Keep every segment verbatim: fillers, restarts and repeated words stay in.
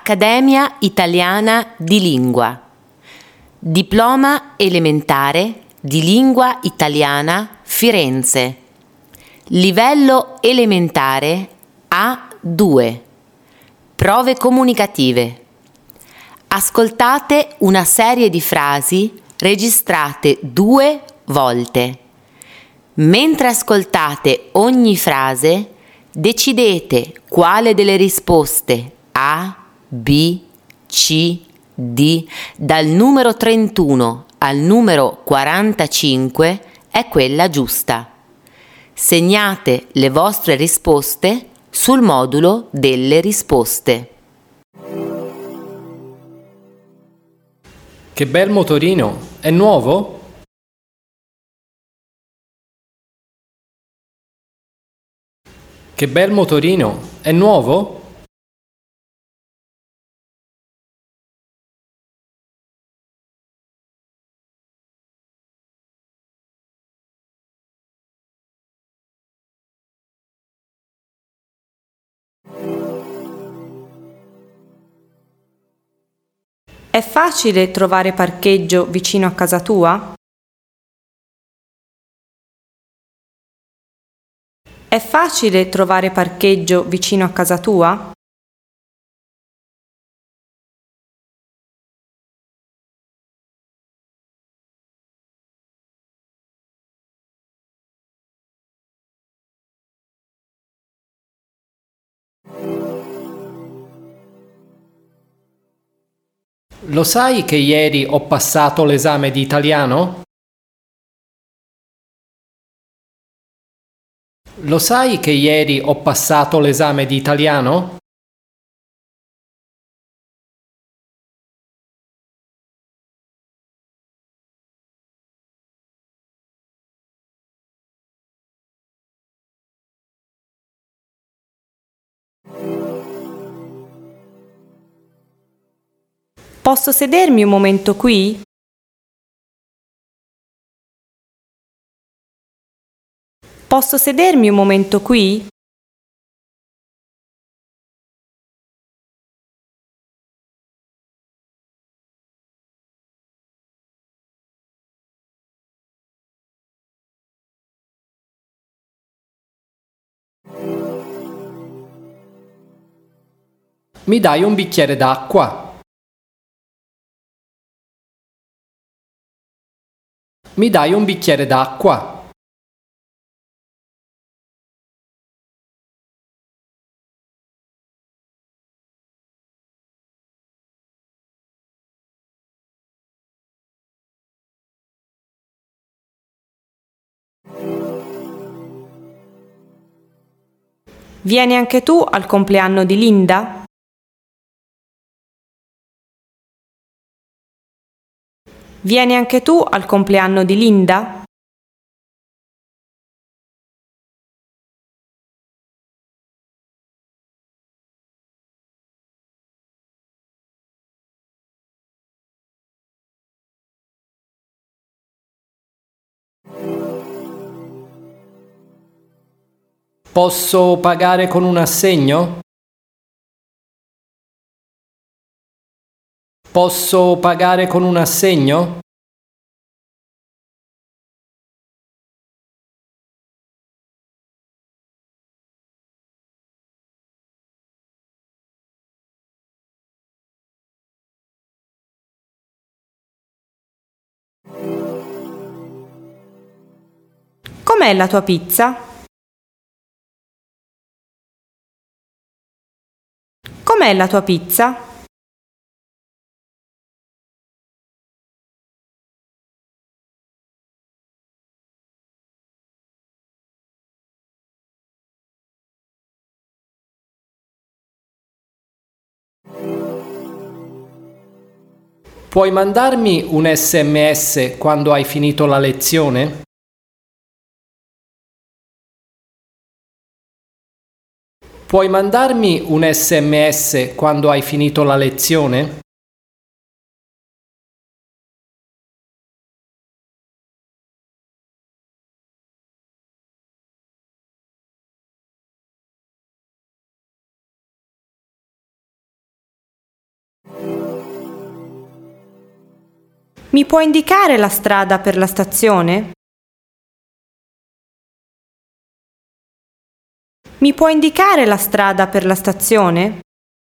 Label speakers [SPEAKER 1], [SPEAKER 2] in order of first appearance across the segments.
[SPEAKER 1] Accademia Italiana di Lingua. Diploma elementare di Lingua Italiana Firenze. Livello elementare A due. Prove comunicative. Ascoltate una serie di frasi registrate due volte. Mentre ascoltate ogni frase, decidete quale delle risposte A, B, C, D, dal numero trentuno al numero quarantacinque è quella giusta. Segnate le vostre risposte sul modulo delle risposte.
[SPEAKER 2] Che bel motorino! È nuovo? Che bel motorino! È nuovo?
[SPEAKER 3] È facile trovare parcheggio vicino a casa tua? È facile trovare parcheggio vicino a casa tua?
[SPEAKER 2] Lo sai che ieri ho passato l'esame di italiano? Lo sai che ieri ho passato l'esame di italiano?
[SPEAKER 3] Posso sedermi un momento qui? Posso sedermi un momento qui?
[SPEAKER 2] Mi dai un bicchiere d'acqua? Mi dai un bicchiere d'acqua?
[SPEAKER 3] Vieni anche tu al compleanno di Linda? Vieni anche tu al compleanno di Linda?
[SPEAKER 2] Posso pagare con un assegno? Posso pagare con un assegno?
[SPEAKER 3] Com'è la tua pizza? Com'è la tua pizza?
[SPEAKER 2] Puoi mandarmi un sms quando hai finito la lezione? Puoi mandarmi un sms quando hai finito la lezione?
[SPEAKER 3] Mi può indicare la strada per la stazione? Mi può indicare la strada per la stazione?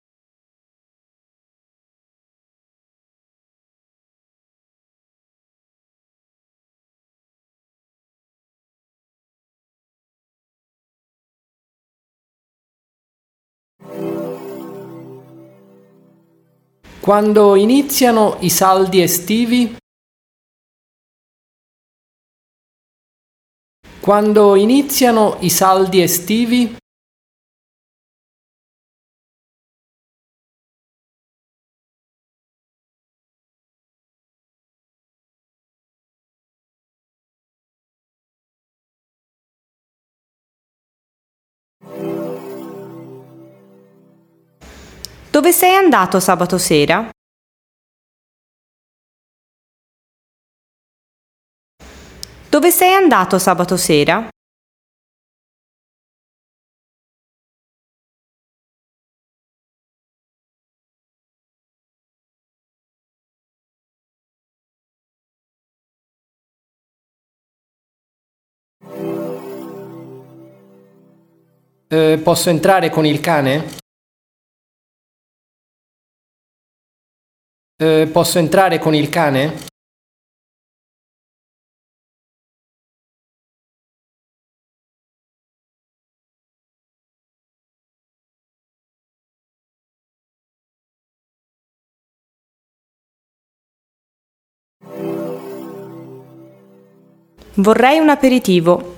[SPEAKER 2] Quando iniziano i saldi estivi? Quando iniziano i saldi estivi?
[SPEAKER 3] Dove sei andato sabato sera? Dove sei andato sabato sera?
[SPEAKER 2] Eh, posso entrare con il cane? Eh, posso entrare con il cane?
[SPEAKER 3] Vorrei un aperitivo.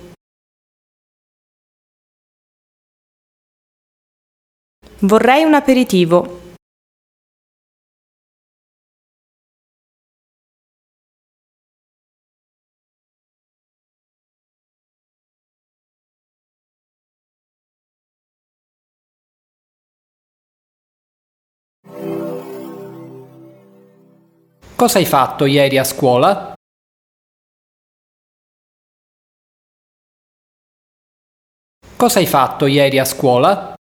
[SPEAKER 3] Vorrei un aperitivo.
[SPEAKER 2] Cosa hai fatto ieri a scuola? Cosa hai fatto ieri a scuola?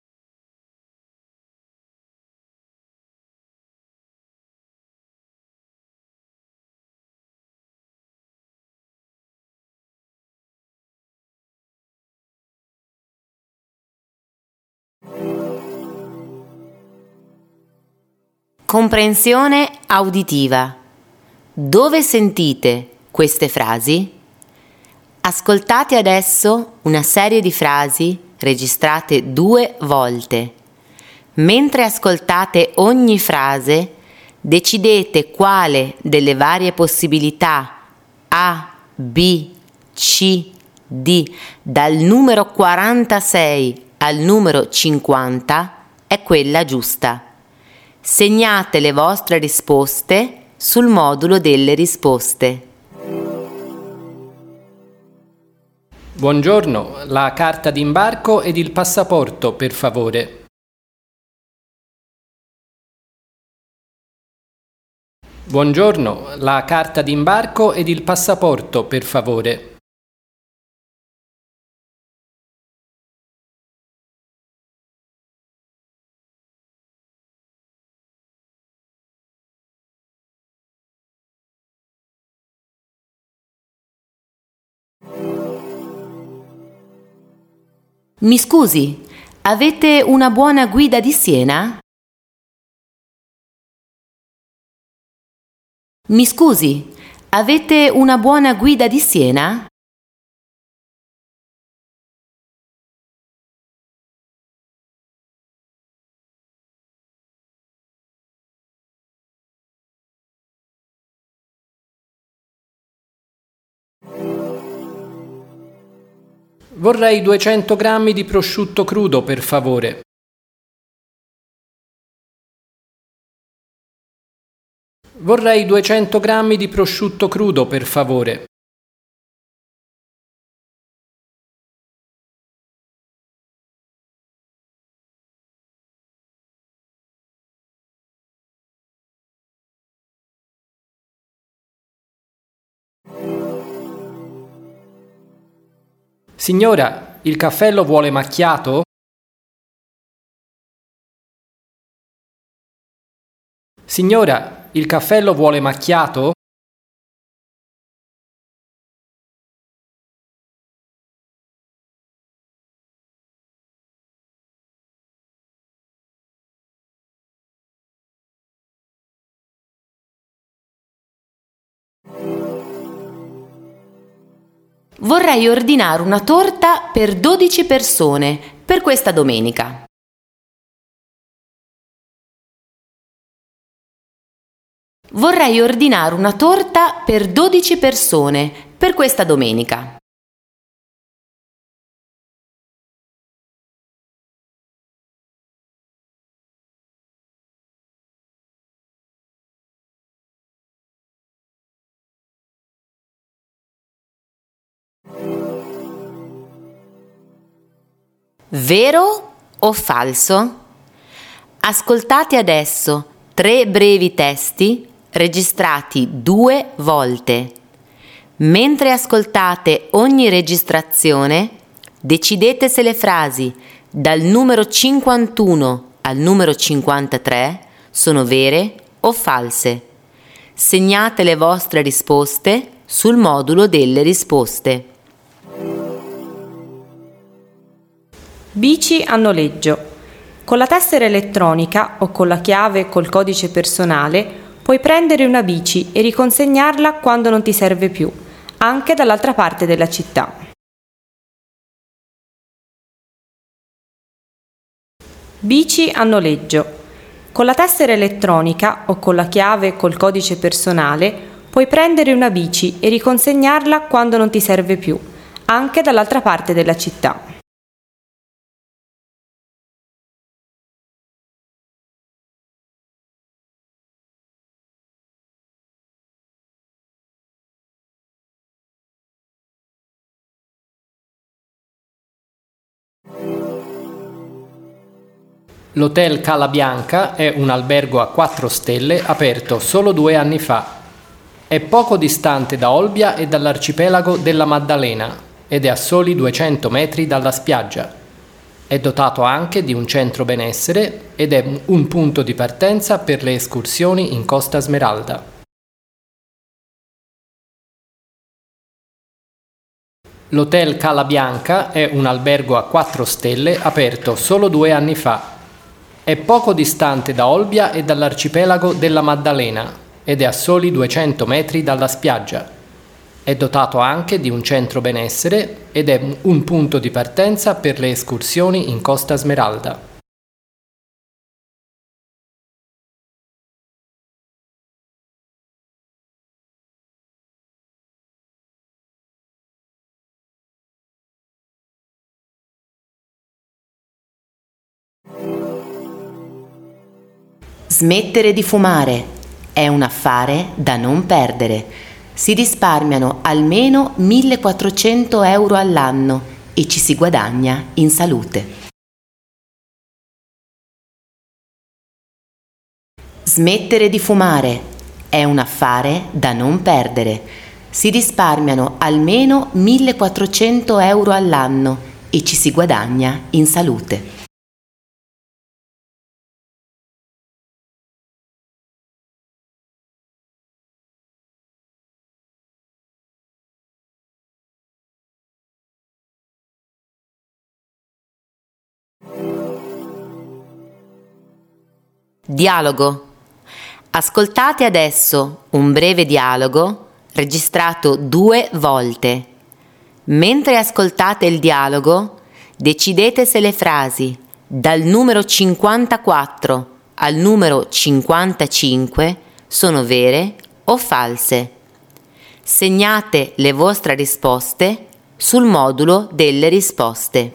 [SPEAKER 1] Comprensione auditiva. Dove sentite queste frasi? Ascoltate adesso una serie di frasi registrate due volte. Mentre ascoltate ogni frase, decidete quale delle varie possibilità A, B, C, D dal numero quarantasei al numero cinquanta è quella giusta. Segnate le vostre risposte sul modulo delle risposte.
[SPEAKER 2] Buongiorno, la carta d'imbarco ed il passaporto, per favore. Buongiorno, la carta d'imbarco ed il passaporto, per favore.
[SPEAKER 1] Mi scusi, avete una buona guida di Siena? Mi scusi, avete una buona guida di Siena?
[SPEAKER 2] Vorrei duecento grammi di prosciutto crudo, per favore. Vorrei duecento grammi di prosciutto crudo, per favore. Signora, il caffè lo vuole macchiato? Signora, il caffè lo vuole macchiato?
[SPEAKER 1] Vorrei ordinare una torta per dodici persone per questa domenica. Vorrei ordinare una torta per dodici persone per questa domenica. Vero o falso? Ascoltate adesso tre brevi testi registrati due volte. Mentre ascoltate ogni registrazione, decidete se le frasi dal numero cinquantuno al numero cinquantatré sono vere o false. Segnate le vostre risposte sul modulo delle risposte.
[SPEAKER 3] Bici a noleggio. Con la tessera elettronica o con la chiave col codice personale puoi prendere una bici e riconsegnarla quando non ti serve più, anche dall'altra parte della città. Bici a noleggio. Con la tessera elettronica o con la chiave col codice personale puoi prendere una bici e riconsegnarla quando non ti serve più, anche dall'altra parte della città.
[SPEAKER 2] L'Hotel Cala Bianca è un albergo a quattro stelle aperto solo due anni fa. È poco distante da Olbia e dall'arcipelago della Maddalena ed è a soli duecento metri dalla spiaggia. È dotato anche di un centro benessere ed è un punto di partenza per le escursioni in Costa Smeralda. L'Hotel Cala Bianca è un albergo a quattro stelle aperto solo due anni fa. È poco distante da Olbia e dall'arcipelago della Maddalena ed è a soli duecento metri dalla spiaggia. È dotato anche di un centro benessere ed è un punto di partenza per le escursioni in Costa Smeralda.
[SPEAKER 1] Smettere di fumare è un affare da non perdere. Si risparmiano almeno millequattrocento euro all'anno e ci si guadagna in salute. Smettere di fumare è un affare da non perdere. Si risparmiano almeno millequattrocento euro all'anno e ci si guadagna in salute. Dialogo. Ascoltate adesso un breve dialogo registrato due volte. Mentre ascoltate il dialogo, decidete se le frasi dal numero cinquantaquattro al numero cinquantacinque sono vere o false. Segnate le vostre risposte sul modulo delle risposte.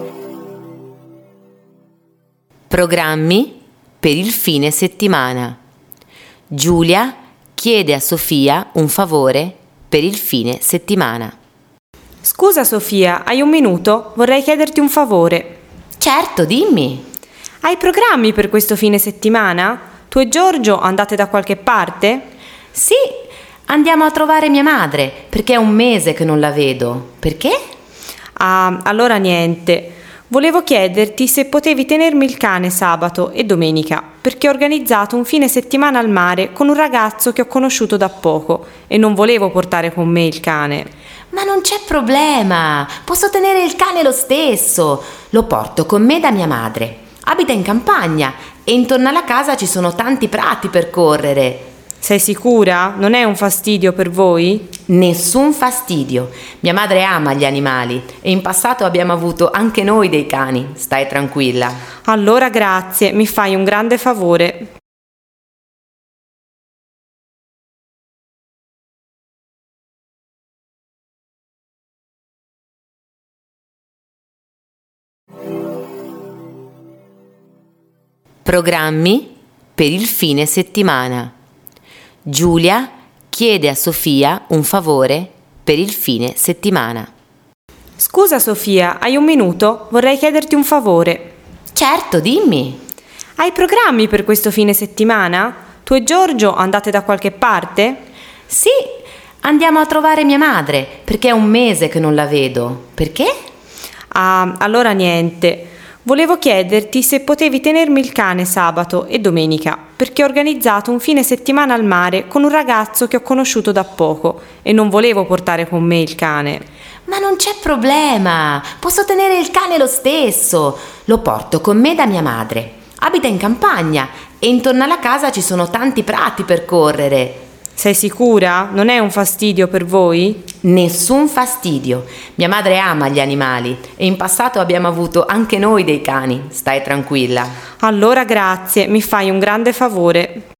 [SPEAKER 1] Programmi per il fine settimana. Giulia chiede a Sofia un favore per il fine settimana.
[SPEAKER 3] Scusa Sofia, hai un minuto? Vorrei chiederti un favore.
[SPEAKER 1] Certo, dimmi.
[SPEAKER 3] Hai programmi per questo fine settimana? Tu e Giorgio andate da qualche parte?
[SPEAKER 1] Sì, andiamo a trovare mia madre, perché è un mese che non la vedo. Perché?
[SPEAKER 3] Ah, allora niente. Volevo chiederti se potevi tenermi il cane sabato e domenica, perché ho organizzato un fine settimana al mare con un ragazzo che ho conosciuto da poco e non volevo portare con me il cane.
[SPEAKER 1] Ma non c'è problema, posso tenere il cane lo stesso. Lo porto con me da mia madre. Abita in campagna e intorno alla casa ci sono tanti prati per correre.
[SPEAKER 3] Sei sicura? Non è un fastidio per voi?
[SPEAKER 1] Nessun fastidio. Mia madre ama gli animali e in passato abbiamo avuto anche noi dei cani. Stai tranquilla.
[SPEAKER 3] Allora grazie, mi fai un grande favore.
[SPEAKER 1] Programmi per il fine settimana. Giulia chiede a Sofia un favore per il fine settimana.
[SPEAKER 3] Scusa Sofia, hai un minuto? Vorrei chiederti un favore.
[SPEAKER 1] Certo, dimmi.
[SPEAKER 3] Hai programmi per questo fine settimana? Tu e Giorgio andate da qualche parte?
[SPEAKER 1] Sì, andiamo a trovare mia madre, perché è un mese che non la vedo. Perché?
[SPEAKER 3] Ah, allora niente. Volevo chiederti se potevi tenermi il cane sabato e domenica, perché ho organizzato un fine settimana al mare con un ragazzo che ho conosciuto da poco e non volevo portare con me il cane.
[SPEAKER 1] Ma non c'è problema, posso tenere il cane lo stesso. Lo porto con me da mia madre. Abita in campagna e intorno alla casa ci sono tanti prati per correre.
[SPEAKER 3] Sei sicura? Non è un fastidio per voi?
[SPEAKER 1] Nessun fastidio. Mia madre ama gli animali e in passato abbiamo avuto anche noi dei cani. Stai tranquilla.
[SPEAKER 3] Allora grazie, mi fai un grande favore.